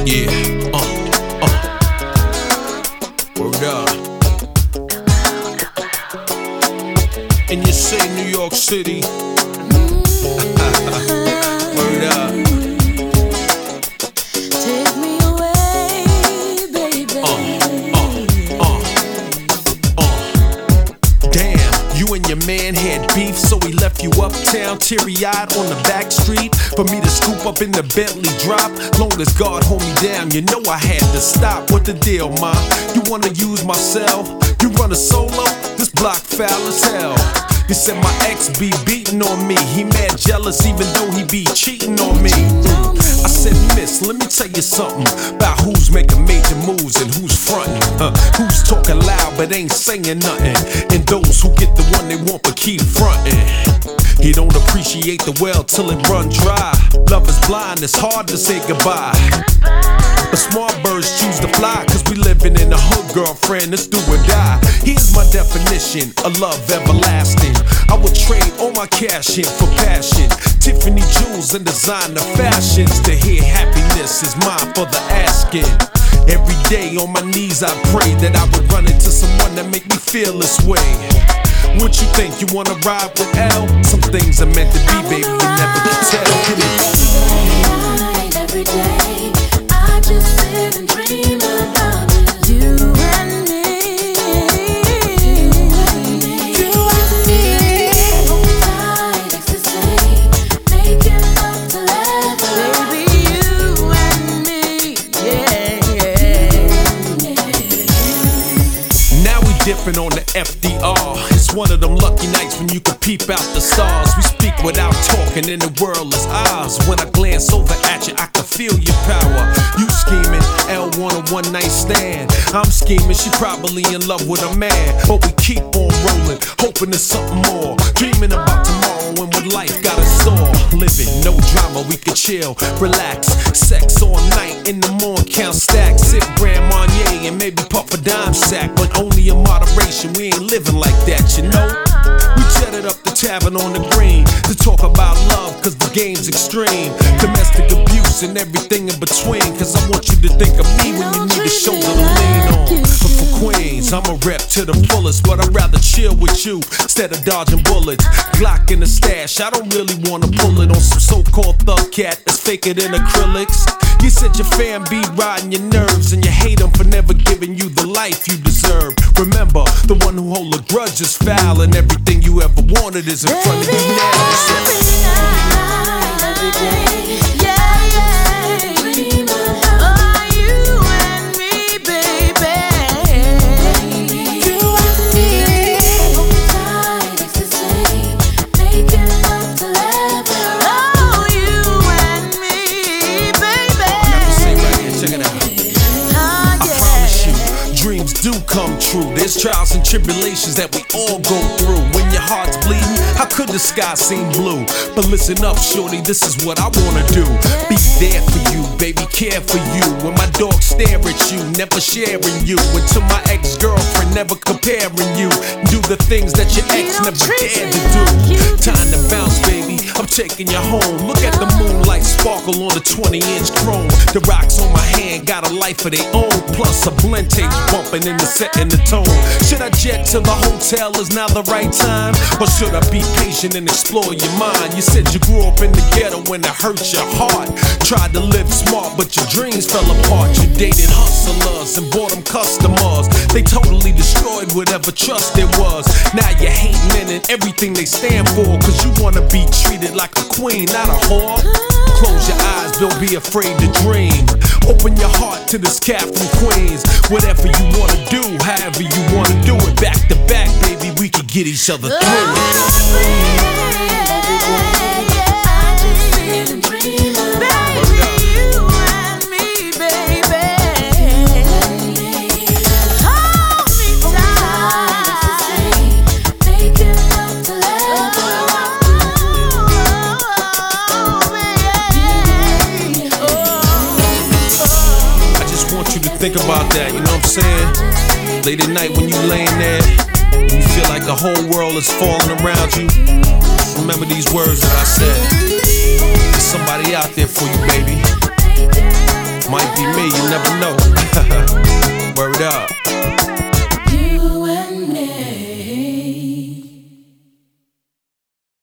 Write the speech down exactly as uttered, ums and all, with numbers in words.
Yeah, uh, uh. Word up. And you say New York City. Word up. Take me away, baby. Uh, uh, uh, uh. Damn, you and your man had beef, so he left you uptown, teary-eyed on the back street. For me to scoop up in the Bentley drop, long as God hold me down, you know I had to stop. What the deal, ma? You wanna use my cell? You run a solo? This block foul as hell. You said my ex be beating on me. He mad jealous even though he be cheating on me. Mm. I said, miss, let me tell you something about who's making major moves and who's frontin'. Uh, who's talking loud but ain't saying nothing. And those who get the one they want but keep frontin'. He don't appreciate the well till it run dry. Love is blind, it's hard to say goodbye. But smart birds choose to fly, cause we living in the hood, girlfriend, let's do or die. Here's my definition of love everlasting. I would trade all my cash in for passion. Tiffany jewels and designer fashions. To hear happiness is mine for the asking. Every day on my knees I pray that I would run into someone that make me feel this way. What you think, you wanna ride with L? Some things are meant to be, baby, you never can tell. Get it. Every day, I just sit and dream about you. You and me. You and me. Hold tight, ecstasy, making love forever. Baby, you and me. Yeah, yeah. Now we different on the F D R. It's one of them lucky nights when you can peep out the stars. We speak without talking and the world is ours. When I glance over at you, I can feel your power. You scheming, L want a one night stand. I'm scheming, she probably in love with a man. But we keep on rolling, hoping there's something more. Dreaming about tomorrow and what life got in store. Living, no drama, we can chill, relax. Sex all night, in the morning count stacks. Sip Grand Marnier and maybe puff a dime sack. But only in moderation, we ain't living like that, you know. We jetted up the tavern on the green to talk about love, cause the game's extreme. Domestic abuse and everything in between. Cause I want you to think of me when you need a shoulder to lean on. But for Queens, I'm a rep to the fullest. But I'd rather chill with you instead of dodging bullets. Glock in the stash, I don't really wanna pull it on some so-called thug cat that's faker than acrylics. You said your fam be riding your nerves, and you hate them for never giving you the life you deserve. Remember, the one who hold a grudge is foul, and everything you ever wanted is in front of you now. Every night, every day, yeah, yeah. Dream about you and me, baby. You and me. Hold tight, ecstasy, making love forever. Oh, you and me, baby. Sing right here, check it out. Oh, I promise you, dreams do come true. There's trials and tribulations that we all go through. When your heart's bleeding, how could the sky seem blue? But listen up, shorty, this is what I wanna do. Be there for you, baby, care for you. When my dogs stare at you, never sharing you. And to my ex-girlfriend, never comparing you. Do the things that your ex never dared to do. Time to bounce, baby, I'm taking you home. Look at the moonlight sparkle on the twenty inch chrome. The rocks on my hand got a life of their own. Plus a blend tape bumping in the set and the tone. Should I jet to the hotel, is now the right time? Or should I be patient and explore your mind? You said you grew up in the ghetto when it hurt your heart. Tried to live smart, but your dreams fell apart. You dated hustlers and bought them customers. They totally destroyed whatever trust there was. Now you hate men and everything they stand for. Cause you wanna be treated like a queen, not a whore. Close your eyes, don't be afraid to dream. Open your heart to this cat from Queens. Whatever you wanna do, however you wanna do it. Back to back, baby, we could get each other through it. Think about that, you know what I'm saying? Late at night when you laying there, when you feel like the whole world is falling around you, remember these words that I said. There's somebody out there for you, baby. Might be me. already know. Word up.